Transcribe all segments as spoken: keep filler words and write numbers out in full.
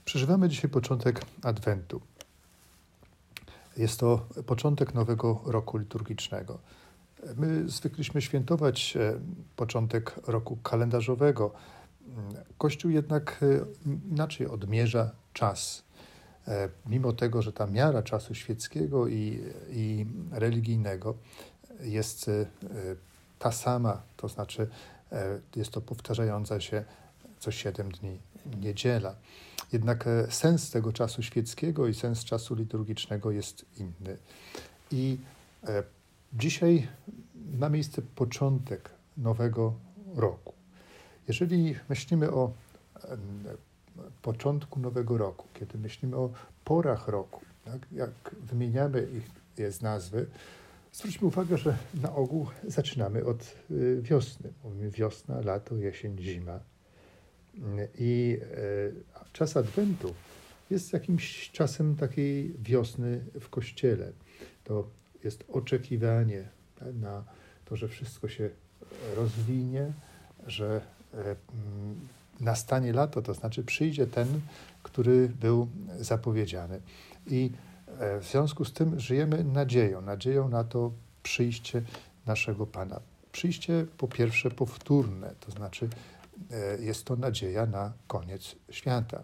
Przeżywamy dzisiaj początek Adwentu. Jest to początek nowego roku liturgicznego. My zwykliśmy świętować początek roku kalendarzowego. Kościół jednak inaczej odmierza czas. Mimo tego, że ta miara czasu świeckiego i, i religijnego jest ta sama, to znaczy jest to powtarzająca się co siedem dni niedziela. Jednak sens tego czasu świeckiego i sens czasu liturgicznego jest inny. I dzisiaj ma miejsce początek nowego roku. Jeżeli myślimy o początku nowego roku, kiedy myślimy o porach roku, tak, jak wymieniamy ich je z nazwy, zwróćmy uwagę, że na ogół zaczynamy od wiosny. Mówimy wiosna, lato, jesień, zima. I czas Adwentu jest jakimś czasem takiej wiosny w Kościele. To jest oczekiwanie na to, że wszystko się rozwinie, że nastanie lato, to znaczy przyjdzie ten, który był zapowiedziany. I w związku z tym żyjemy nadzieją, nadzieją na to przyjście naszego Pana. Przyjście po pierwsze powtórne, to znaczy jest to nadzieja na koniec świata.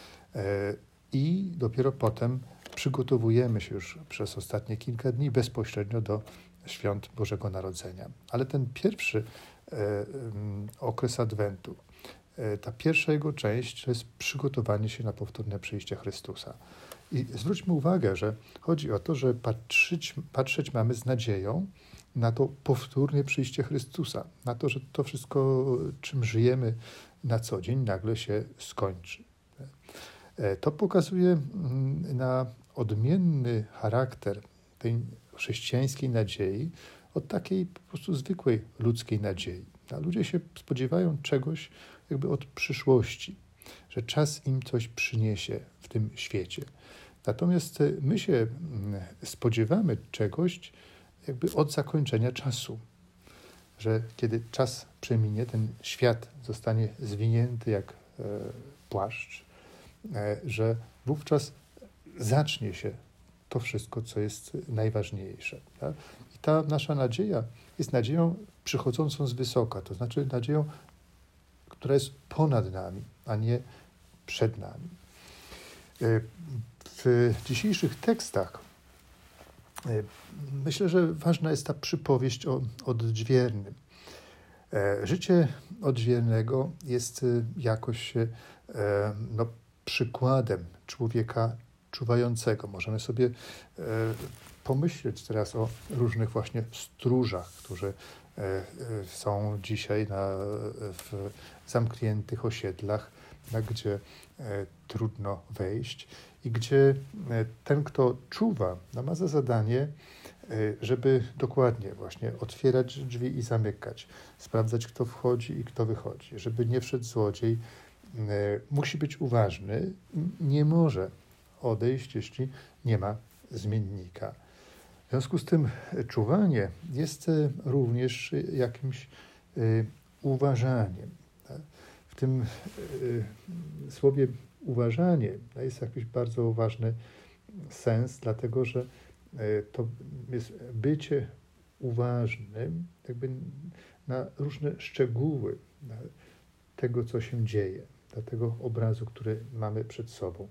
I dopiero potem przygotowujemy się już przez ostatnie kilka dni bezpośrednio do świąt Bożego Narodzenia. Ale ten pierwszy okres Adwentu, ta pierwsza jego część to jest przygotowanie się na powtórne przyjście Chrystusa. I zwróćmy uwagę, że chodzi o to, że patrzeć, patrzeć mamy z nadzieją na to powtórne przyjście Chrystusa, na to, że to wszystko, czym żyjemy na co dzień, nagle się skończy. To pokazuje na odmienny charakter tej chrześcijańskiej nadziei od takiej po prostu zwykłej ludzkiej nadziei. A ludzie się spodziewają czegoś jakby od przyszłości, że czas im coś przyniesie w tym świecie. Natomiast my się spodziewamy czegoś jakby od zakończenia czasu, że kiedy czas przeminie, ten świat zostanie zwinięty jak e, płaszcz, e, że wówczas zacznie się to wszystko, co jest najważniejsze. Tak? I ta nasza nadzieja jest nadzieją przychodzącą z wysoka, to znaczy nadzieją, która jest ponad nami, a nie przed nami. E, w dzisiejszych tekstach myślę, że ważna jest ta przypowieść o odźwiernym. Życie odźwiernego jest jakoś no, przykładem człowieka czuwającego. Możemy sobie pomyśleć teraz o różnych właśnie stróżach, którzy są dzisiaj na, w zamkniętych osiedlach, na gdzie trudno wejść i gdzie ten, kto czuwa, no ma za zadanie, żeby dokładnie właśnie otwierać drzwi i zamykać, sprawdzać, kto wchodzi i kto wychodzi, żeby nie wszedł złodziej. Musi być uważny, nie może odejść, jeśli nie ma zmiennika. W związku z tym czuwanie jest również jakimś uważaniem. W tym słowie uważanie jest jakiś bardzo ważny sens, dlatego że to jest bycie uważnym jakby na różne szczegóły tego, co się dzieje, dla tego obrazu, który mamy przed sobą.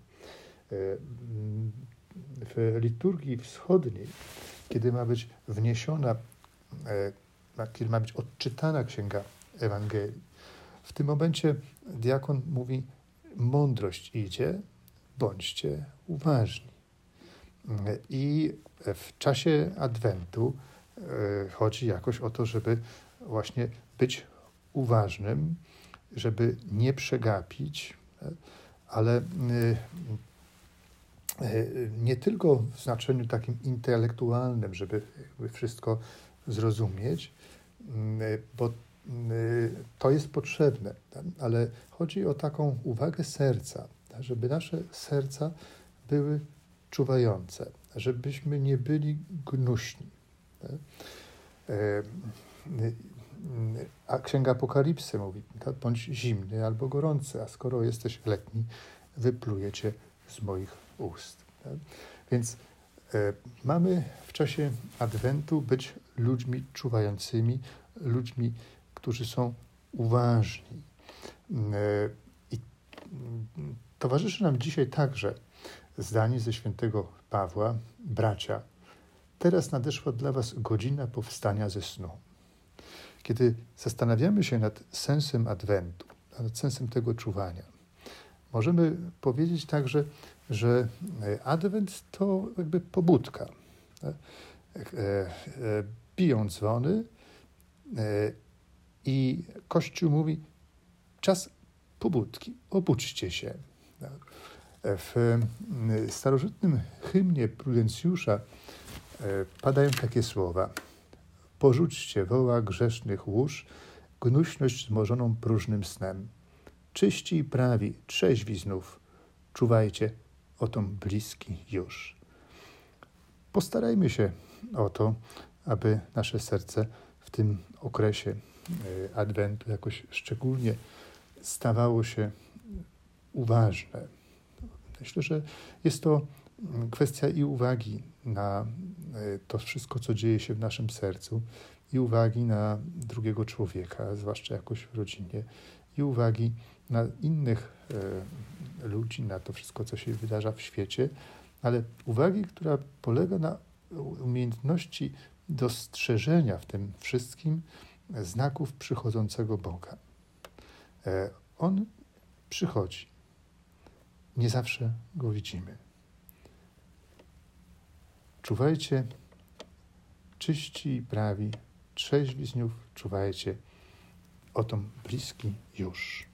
W liturgii wschodniej, kiedy ma być wniesiona, kiedy ma być odczytana Księga Ewangelii, w tym momencie diakon mówi: mądrość idzie, bądźcie uważni. I w czasie Adwentu chodzi jakoś o to, żeby właśnie być uważnym, żeby nie przegapić, ale nie tylko w znaczeniu takim intelektualnym, żeby wszystko zrozumieć, bo to jest potrzebne, ale chodzi o taką uwagę serca, żeby nasze serca były czuwające, żebyśmy nie byli gnuśni. A Księga Apokalipsy mówi: bądź zimny albo gorący, a skoro jesteś letni, wyplujecie z moich ust. Tak? Więc e, mamy w czasie Adwentu być ludźmi czuwającymi, ludźmi, którzy są uważni. E, I towarzyszy nam dzisiaj także zdanie ze świętego Pawła: bracia, teraz nadeszła dla was godzina powstania ze snu. Kiedy zastanawiamy się nad sensem Adwentu, nad sensem tego czuwania, możemy powiedzieć także, że Adwent to jakby pobudka. Biją dzwony i Kościół mówi: czas pobudki, obudźcie się. W starożytnym hymnie Prudencjusza padają takie słowa: porzućcie woła grzesznych łóż, gnuśność zmożoną próżnym snem. Czyści i prawi, trzeźwi znów, czuwajcie, oto bliski już. Postarajmy się o to, aby nasze serce w tym okresie Adwentu jakoś szczególnie stawało się uważne. Myślę, że jest to kwestia i uwagi na to wszystko, co dzieje się w naszym sercu, i uwagi na drugiego człowieka, zwłaszcza jakoś w rodzinie, i uwagi na innych e, ludzi, na to wszystko, co się wydarza w świecie, ale uwagi, która polega na umiejętności dostrzeżenia w tym wszystkim znaków przychodzącego Boga. E, On przychodzi. Nie zawsze go widzimy. Czuwajcie, czyści i prawi, trzeźwi znów czuwajcie, oto bliski już.